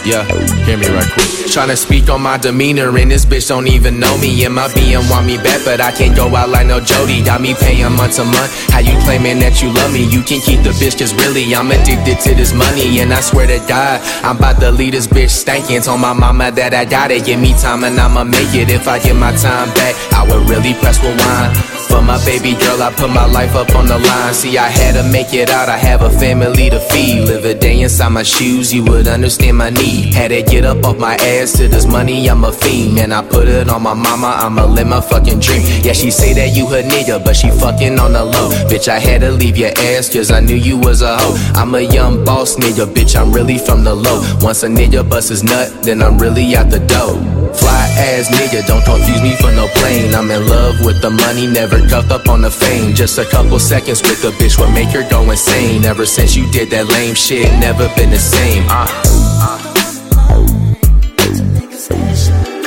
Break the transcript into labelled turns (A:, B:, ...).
A: Yeah, hear me right quick. Tryna speak on my demeanor and this bitch don't even know me. And my BM want me back, but I can't go out like no Jody. Got me paying month to month. How you claiming that you love me? You can keep the bitch, cause really I'm addicted to this money. And I swear to God, I'm about to leave this bitch stankin'. Told my mama that I gotta give me time and I'ma make it. If I get my time back, I would really press rewind. For my baby girl, I put my life up on the line. See, I had to make it out, I have a family to feed. Live a day inside my shoes, you would understand my need. Had to get up off my ass to this money, I'm a fiend. Man, I put it on my mama, I'ma live my fucking dream. Yeah, she say that you her nigga, but she fucking on the low. Bitch, I had to leave your ass, cause I knew you was a hoe. I'm a young boss nigga, bitch, I'm really from the low. Once a nigga bust his nut, then I'm really out the dough. Fly ass nigga, don't confuse me for no plane. I'm in love with the money, never cuffed up on the fame. Just a couple seconds with a bitch will make her go insane. Ever since you did that lame shit, never been the same.